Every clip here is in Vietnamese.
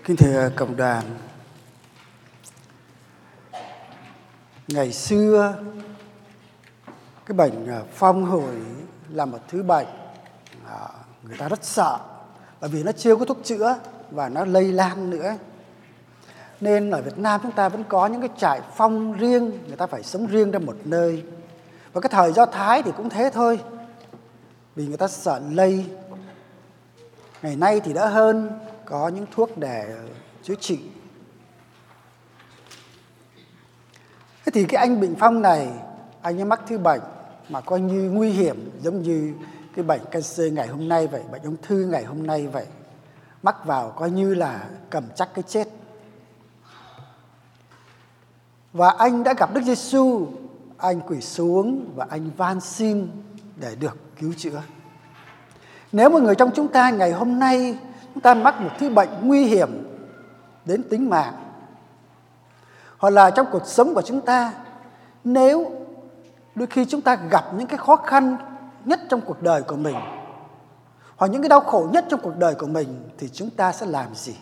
Kính thưa cộng đoàn, ngày xưa cái bệnh phong hổi là một thứ bệnh người ta rất sợ, bởi vì nó chưa có thuốc chữa và nó lây lan nữa. Nên ở Việt Nam chúng ta vẫn có những cái trại phong riêng, người ta phải sống riêng ra một nơi. Và cái thời Do Thái thì cũng thế thôi, vì người ta sợ lây. Ngày nay thì đỡ hơn, có những thuốc để chữa trị. Thế thì cái anh bệnh phong này, anh ấy mắc thứ bệnh mà coi như nguy hiểm, giống như cái bệnh cancer ngày hôm nay vậy, bệnh ung thư ngày hôm nay vậy. Mắc vào coi như là cầm chắc cái chết. Và anh đã gặp Đức Giêsu, anh quỳ xuống và anh van xin để được cứu chữa. Nếu một người trong chúng ta ngày hôm nay chúng ta mắc một thứ bệnh nguy hiểm đến tính mạng, hoặc là trong cuộc sống của chúng ta, nếu đôi khi chúng ta gặp những cái khó khăn nhất trong cuộc đời của mình, hoặc những cái đau khổ nhất trong cuộc đời của mình, thì chúng ta sẽ làm gì?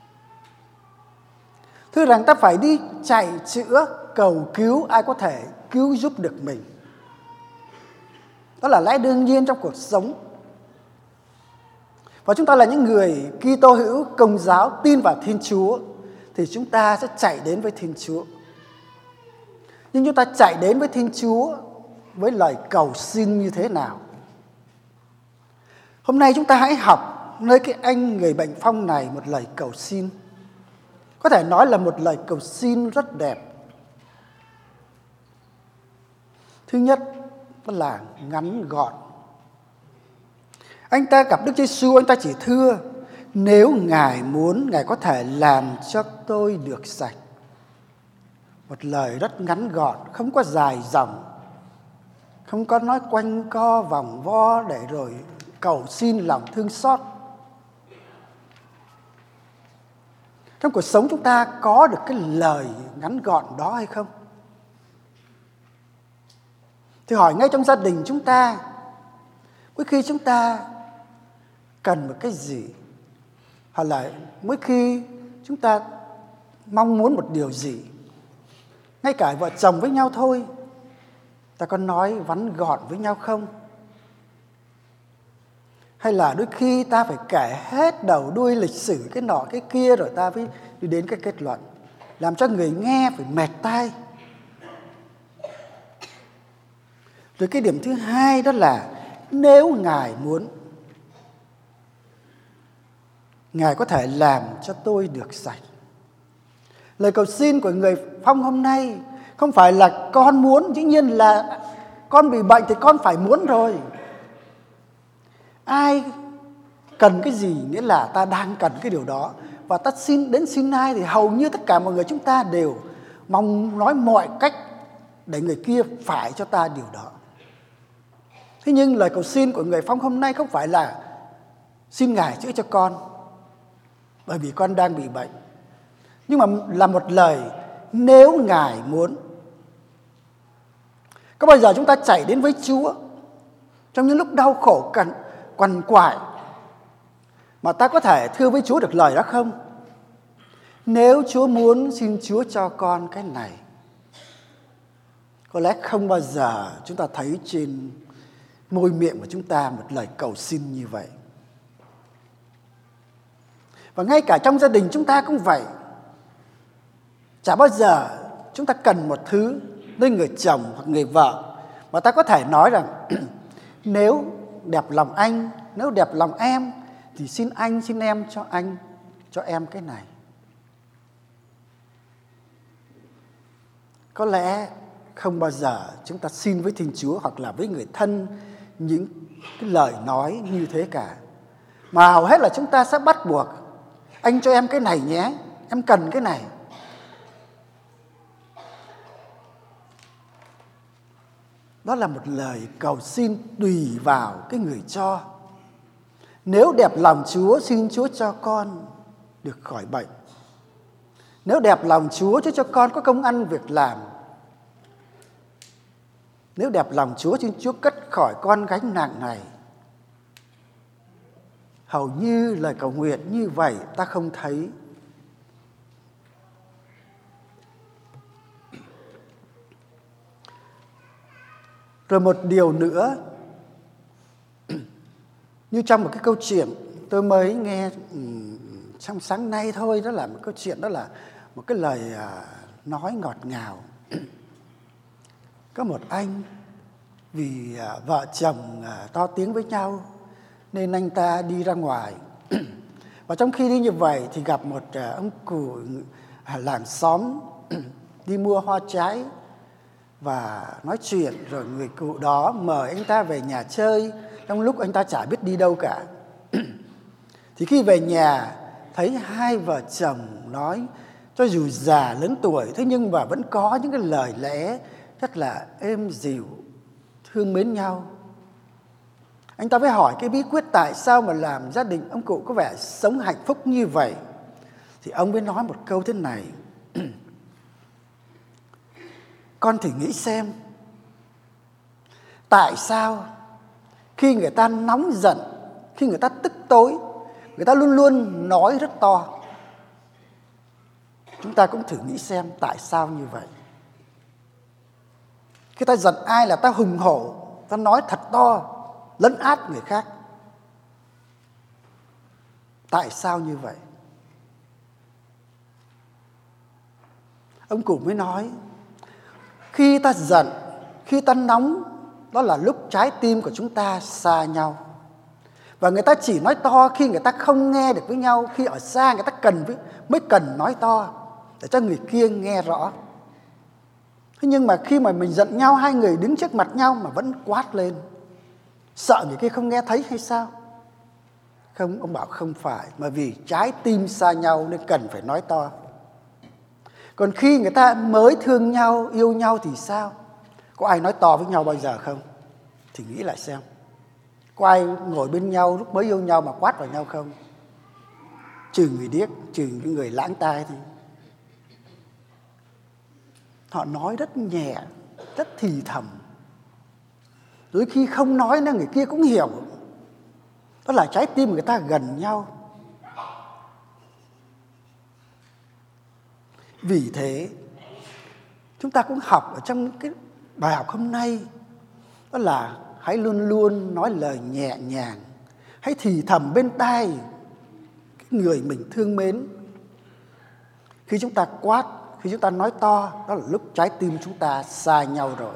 Thưa rằng ta phải đi chạy chữa, cầu cứu ai có thể cứu giúp được mình. Đó là lẽ đương nhiên trong cuộc sống. Và chúng ta là những người Kitô hữu Công giáo tin vào Thiên Chúa, thì chúng ta sẽ chạy đến với Thiên Chúa. Nhưng chúng ta chạy đến với Thiên Chúa với lời cầu xin như thế nào? Hôm nay chúng ta hãy học nơi cái anh người bệnh phong này một lời cầu xin. Có thể nói là một lời cầu xin rất đẹp. Thứ nhất, đó là ngắn gọn. Anh ta gặp Đức Giêsu, anh ta chỉ thưa: nếu Ngài muốn, Ngài có thể làm cho tôi được sạch. Một lời rất ngắn gọn, không có dài dòng, không có nói quanh co vòng vo để rồi cầu xin lòng thương xót. Trong cuộc sống chúng ta có được cái lời ngắn gọn đó hay không? Thì hỏi ngay trong gia đình chúng ta, mỗi khi chúng ta cần một cái gì, hoặc là mỗi khi chúng ta mong muốn một điều gì, ngay cả vợ chồng với nhau thôi, ta có nói vắn gọn với nhau không? Hay là đôi khi ta phải kể hết đầu đuôi lịch sử cái nọ cái kia rồi ta mới đi đến cái kết luận, làm cho người nghe phải mệt tai. Rồi cái điểm thứ hai đó là nếu Ngài muốn, Ngài có thể làm cho tôi được sạch. Lời cầu xin của người phong hôm nay không phải là con muốn, dĩ nhiên là con bị bệnh thì con phải muốn rồi. Ai cần cái gì nghĩa là ta đang cần cái điều đó. Và ta xin ai thì hầu như tất cả mọi người chúng ta đều mong nói mọi cách để người kia phải cho ta điều đó. Thế nhưng lời cầu xin của người phong hôm nay không phải là xin Ngài chữa cho con, bởi vì con đang bị bệnh. Nhưng mà là một lời nếu Ngài muốn. Có bao giờ chúng ta chạy đến với Chúa trong những lúc đau khổ quằn quại mà ta có thể thưa với Chúa được lời đó không? Nếu Chúa muốn, xin Chúa cho con cái này. Có lẽ không bao giờ chúng ta thấy trên môi miệng của chúng ta một lời cầu xin như vậy. Và ngay cả trong gia đình chúng ta cũng vậy. Chả bao giờ chúng ta cần một thứ nơi người chồng hoặc người vợ mà ta có thể nói rằng nếu đẹp lòng anh, nếu đẹp lòng em thì xin anh, xin em cho em cái này. Có lẽ không bao giờ chúng ta xin với Thiên Chúa hoặc là với người thân những cái lời nói như thế cả. Mà hầu hết là chúng ta sẽ bắt buộc: anh cho em cái này nhé, em cần cái này. Đó là một lời cầu xin tùy vào cái người cho. Nếu đẹp lòng Chúa, xin Chúa cho con được khỏi bệnh. Nếu đẹp lòng Chúa, cho con có công ăn việc làm. Nếu đẹp lòng Chúa, xin Chúa cất khỏi con gánh nặng này. Hầu như lời cầu nguyện như vậy ta không thấy Rồi một điều nữa, như trong một cái câu chuyện tôi mới nghe trong sáng nay thôi, đó là một câu chuyện, đó là một cái lời nói ngọt ngào. Có một anh vì vợ chồng to tiếng với nhau nên anh ta đi ra ngoài. Và trong khi đi như vậy thì gặp một ông cụ làng xóm đi mua hoa trái và nói chuyện. Rồi người cụ đó mời anh ta về nhà chơi trong lúc anh ta chả biết đi đâu cả. Thì khi về nhà thấy hai vợ chồng nói cho dù già lớn tuổi, thế nhưng mà vẫn có những cái lời lẽ rất là êm dịu, thương mến nhau. Anh ta mới hỏi cái bí quyết tại sao mà làm gia đình ông cụ có vẻ sống hạnh phúc như vậy. Thì ông mới nói một câu thế này: con thử nghĩ xem, tại sao khi người ta nóng giận, khi người ta tức tối, người ta luôn luôn nói rất to. Chúng ta cũng thử nghĩ xem tại sao như vậy. Khi ta giận ai là ta hùng hổ, ta nói thật to, lấn át người khác. Tại sao như vậy? Ông cụ mới nói, khi ta giận, khi ta nóng, đó là lúc trái tim của chúng ta xa nhau. Và người ta chỉ nói to khi người ta không nghe được với nhau, khi ở xa người ta mới cần nói to để cho người kia nghe rõ. Thế nhưng mà khi mà mình giận nhau, hai người đứng trước mặt nhau mà vẫn quát lên, sợ người kia không nghe thấy hay sao? Không, ông bảo không phải, mà vì trái tim xa nhau nên cần phải nói to. Còn khi người ta mới thương nhau, yêu nhau thì sao? Có ai nói to với nhau bao giờ không? Thì nghĩ lại xem. Có ai ngồi bên nhau lúc mới yêu nhau mà quát vào nhau không? Trừ người điếc, trừ những người lãng tai thì họ nói rất nhẹ, rất thì thầm. Đôi khi không nói nên người kia cũng hiểu. Đó là trái tim người ta gần nhau. Vì thế, chúng ta cũng học ở trong cái bài học hôm nay, đó là hãy luôn luôn nói lời nhẹ nhàng, hãy thì thầm bên tai cái người mình thương mến. Khi chúng ta quát, khi chúng ta nói to, đó là lúc trái tim chúng ta xa nhau rồi.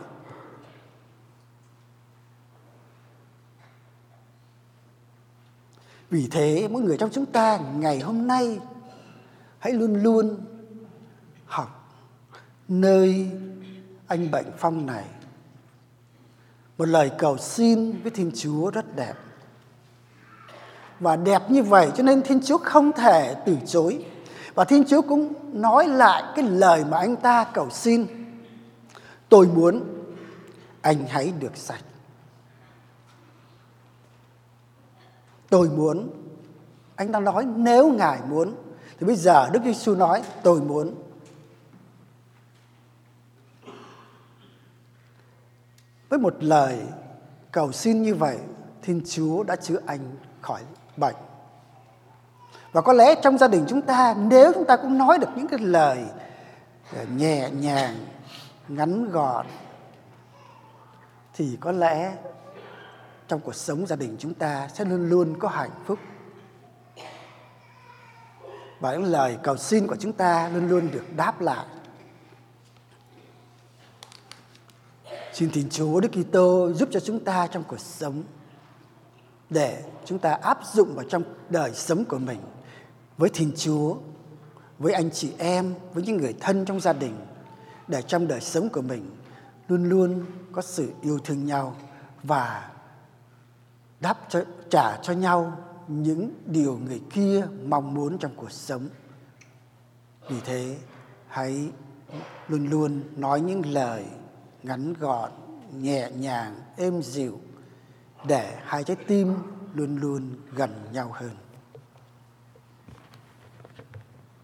Vì thế, mỗi người trong chúng ta ngày hôm nay hãy luôn luôn học nơi anh Bệnh Phong này một lời cầu xin với Thiên Chúa rất đẹp. Và đẹp như vậy cho nên Thiên Chúa không thể từ chối. Và Thiên Chúa cũng nói lại cái lời mà anh ta cầu xin: tôi muốn anh hãy được sạch. Tôi muốn. Anh ta nói nếu Ngài muốn. Thì bây giờ Đức Giêsu nói tôi muốn. Với một lời cầu xin như vậy, Thiên Chúa đã chữa anh khỏi bệnh. Và có lẽ trong gia đình chúng ta, nếu chúng ta cũng nói được những cái lời nhẹ nhàng, ngắn gọn, thì có lẽ trong cuộc sống gia đình chúng ta sẽ luôn luôn có hạnh phúc. Và những lời cầu xin của chúng ta luôn luôn được đáp lại. Xin Thiên Chúa Đức Kitô giúp cho chúng ta trong cuộc sống, để chúng ta áp dụng vào trong đời sống của mình với Thiên Chúa, với anh chị em, với những người thân trong gia đình, để trong đời sống của mình luôn luôn có sự yêu thương nhau và trả cho nhau những điều người kia mong muốn trong cuộc sống. Vì thế, hãy luôn luôn nói những lời ngắn gọn, nhẹ nhàng, êm dịu, để hai trái tim luôn luôn gần nhau hơn.